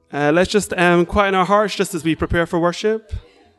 Let's just quieten our hearts just as we prepare for worship.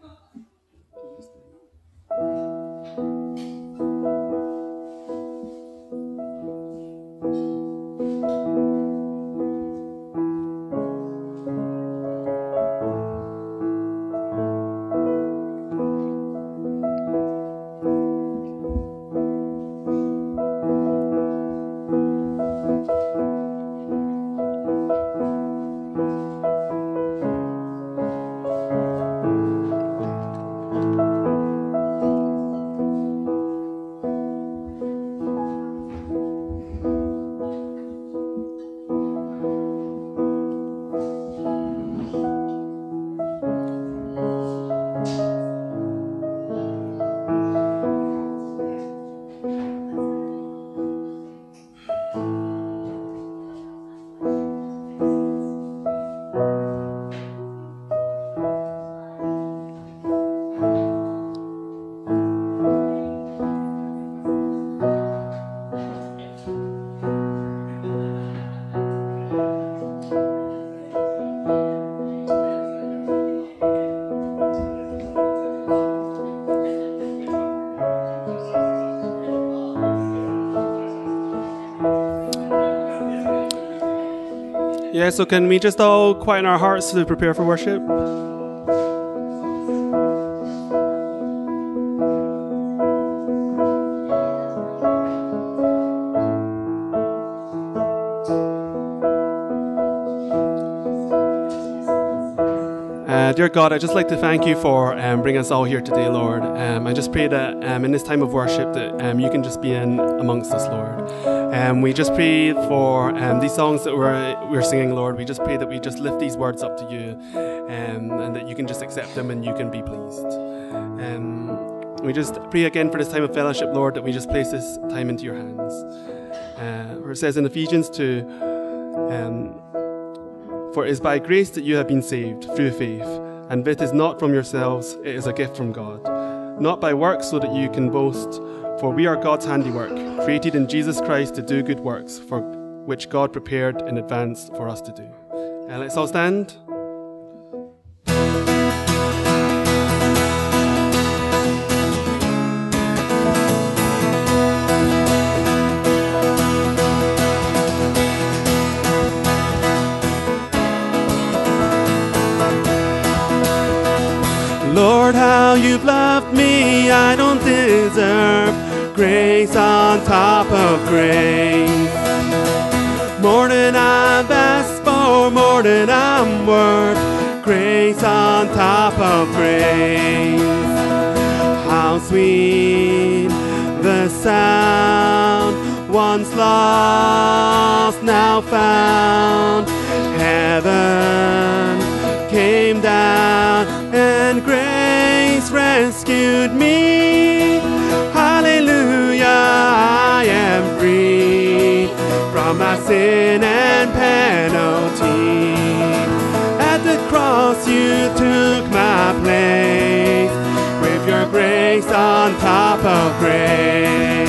Yeah, so can we just all quieten our hearts to prepare for worship? Dear God, I'd just like to thank you for bringing us all here today, Lord. I just pray that in this time of worship that you can just be in amongst us, Lord. We just pray for these songs that we're singing, Lord. We just pray that we just lift these words up to you and that you can just accept them and you can be pleased. We just pray again for this time of fellowship, Lord, that we just place this time into your hands. Where it says in Ephesians 2, for it is by grace that you have been saved through faith, and it is not from yourselves, it is a gift from God, not by works so that you can boast, for we are God's handiwork, created in Jesus Christ to do good works, for which God prepared in advance for us to do. Let's all stand. Lord, how you've loved me, I don't deserve grace on top of grace. More than I've asked for, more than I'm worth, grace on top of grace. How sweet the sound, once lost, now found. Heaven came down and grace rescued me. Hallelujah, I am free from my sin and penalty. At the cross you took my place, with your grace on top of grace.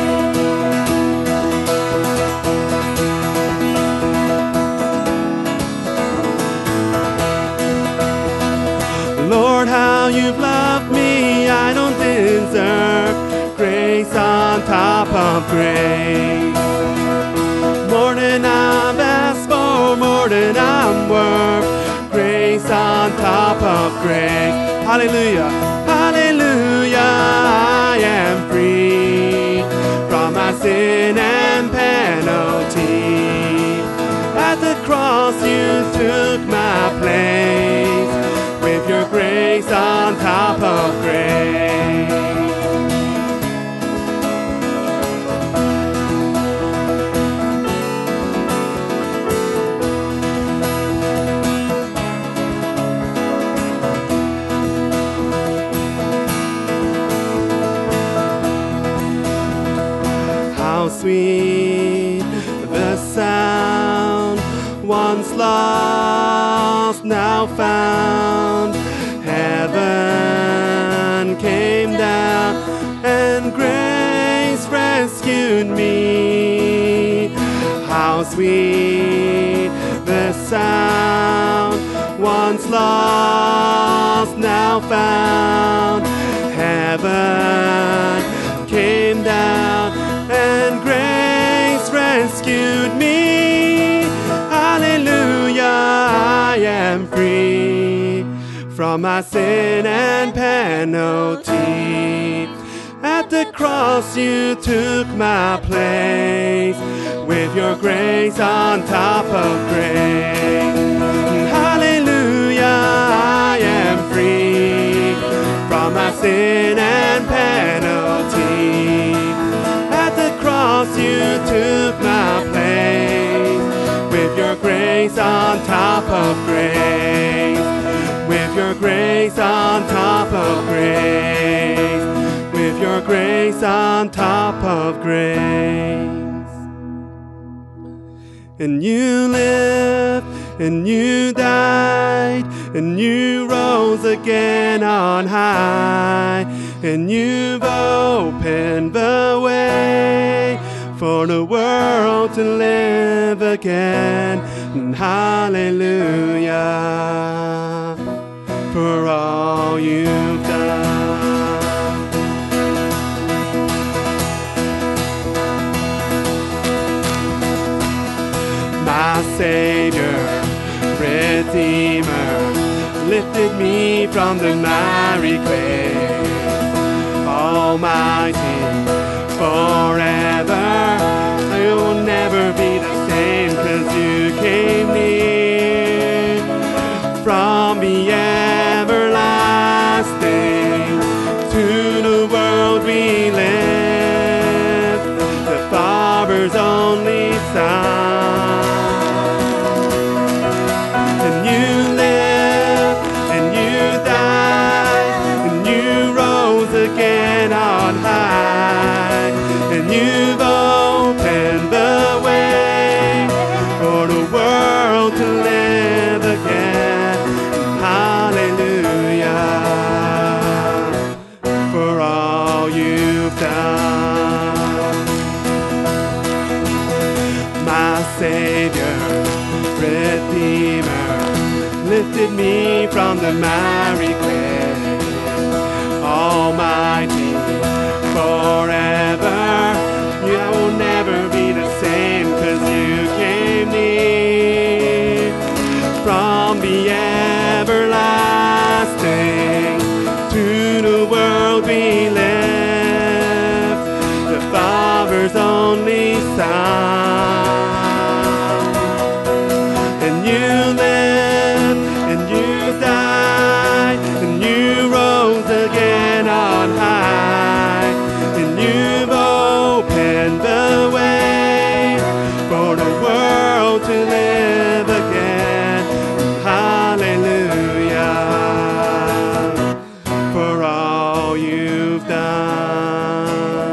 Lord, how you've loved me, I don't deserve grace on top of grace. More than I've asked for, more than I'm worth, grace on top of grace. Hallelujah, hallelujah, I am free from my sin and penalty. At the cross you took my place, with your grace on top of grace. How sweet the sound, once lost, now found. Heaven came down and grace rescued me. How sweet the sound, once lost, now found. Heaven came down and grace rescued me. Hallelujah, I am free from my sin and penalty. At the cross you took my place, with your grace on top of grace. Hallelujah, I am free from my sin and penalty. At the cross you took my place, with your grace on top of grace. With your grace on top of grace. With your grace on top of grace. And you lived, and you died, and you rose again on high, and you've opened the way for the world to live again. And hallelujah for all you've done. My Savior, Redeemer, lifted me from the miry clay. Almighty, forever, you'll never be the same, 'cause you came near from the everlasting to the world we live, the Father's only Son. Again on high, and you've opened the way for the world to live again. Hallelujah for all you've done. My Savior, Redeemer, lifted me from the miry clay. Almighty, forever, you will never be the same, 'cause you came near from the everlasting to the world we live, the Father's only Son. And you lived, and you died, and you rose again on high, and you've opened the way for the world to live again. Hallelujah for all you've done.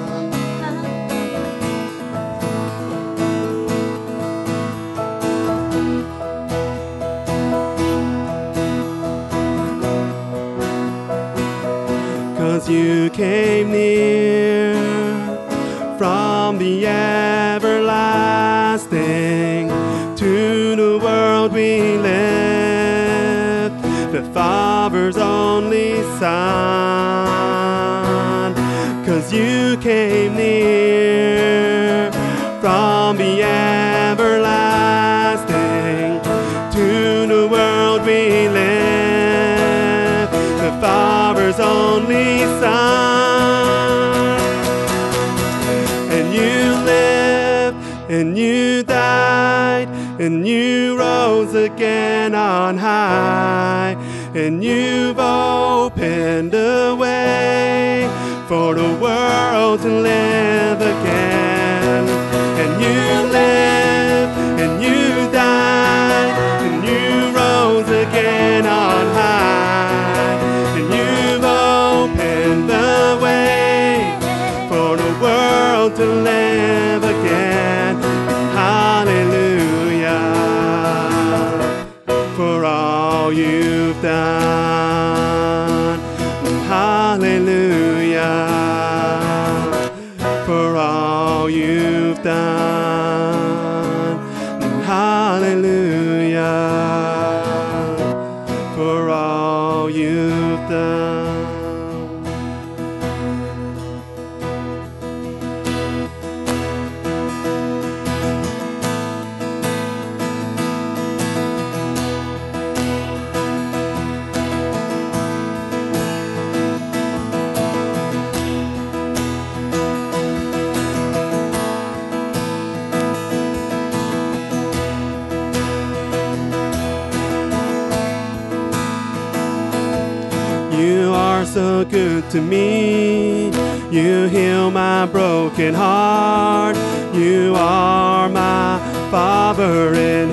'Cause you came near from the everlasting to the world we live, the Father's only Son. 'Cause you came near from the everlasting to the world we live, the Father's only Son. And you lived, and you died, and you rose again on high, and you've opened the way for the world to live again. And you lived, and you died, and you rose again on high, and you've opened the way for the world to live again. Hallelujah for all you've done. Hallelujah for all you've done. Hallelujah. so good to me. You heal my broken heart. You are my Father in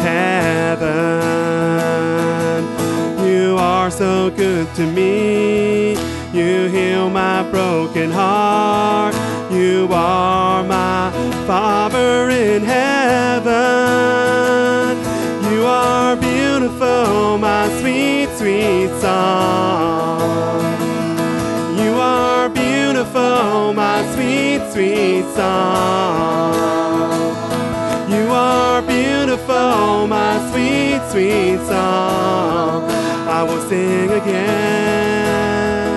heaven. You are so good to me. You heal my broken heart. You are my Father in heaven. You are beautiful, my sweet, sweet song. You are beautiful, my sweet, sweet song. You are beautiful, my sweet, sweet song. I will sing again.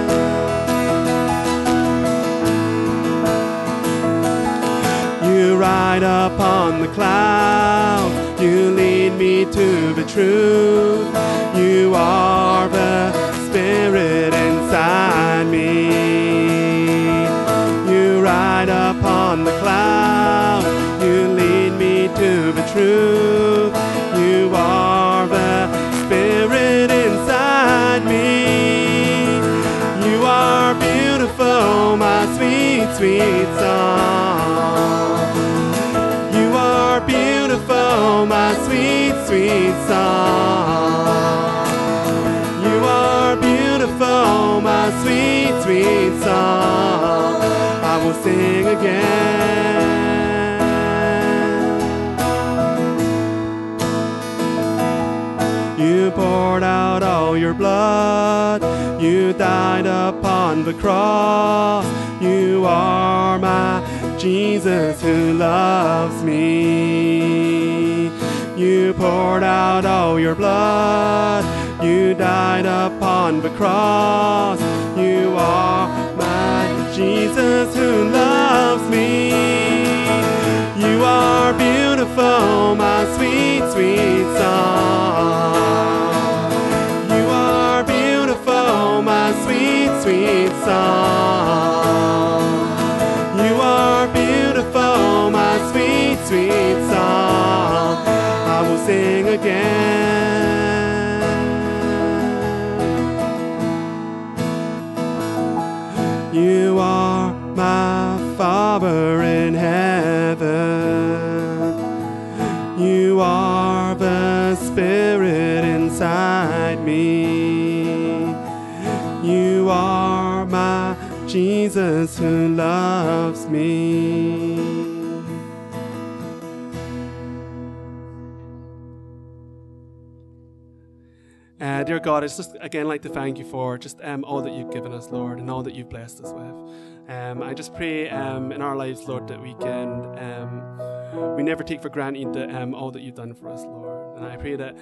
You ride upon the clouds. You lead me to the truth. You are the Spirit inside me. You ride upon the clouds. You lead me to the truth. You are the Spirit inside me. You are beautiful, my sweet, sweet song. You are beautiful, my sweet, sweet song. You are beautiful, my sweet, sweet song. I will sing again. You poured out all your blood. You died upon the cross. You are my Jesus who loves me. You poured out all your blood. You died upon the cross. You are my Jesus who loves me. You are beautiful, my sweet, sweet song. You are beautiful, my sweet, sweet song. You are beautiful, my sweet, sweet song. I will sing again. You are my Father in heaven. You are the Spirit inside me. You are my Jesus who loves me. Dear God, I just again like to thank you for just all that you've given us, Lord, and all that you've blessed us with. I just pray in our lives, Lord, that we can we never take for granted that all that you've done for us, Lord. And I pray that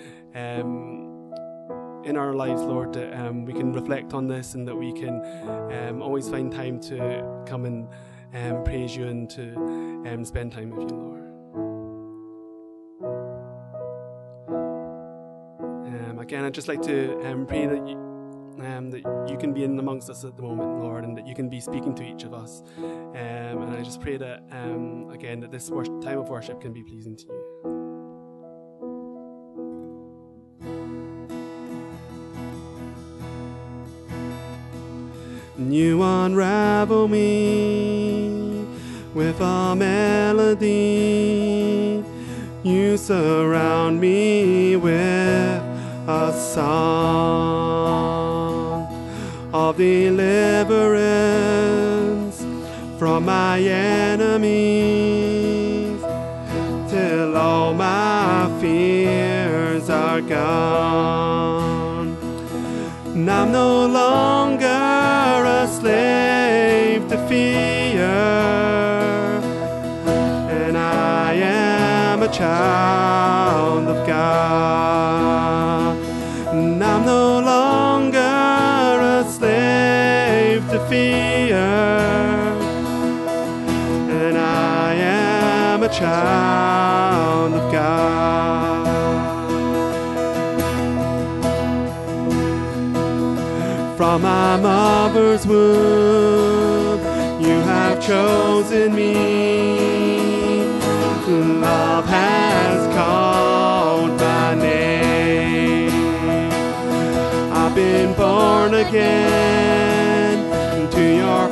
in our lives, Lord, that we can reflect on this and that we can always find time to come and praise you and to spend time with you, Lord. Again, I'd just like to pray that you can be in amongst us at the moment, Lord, and that you can be speaking to each of us. And I just pray that, again, that this time of worship can be pleasing to you. You unravel me with a melody. You surround me with a song of deliverance from my enemies, till all my fears are gone. And I'm no longer a slave to fear, and I am a child of God. And I'm no longer a slave to fear, and I am a child of God. From my mother's womb, you have chosen me. Love has called my name. I've been born again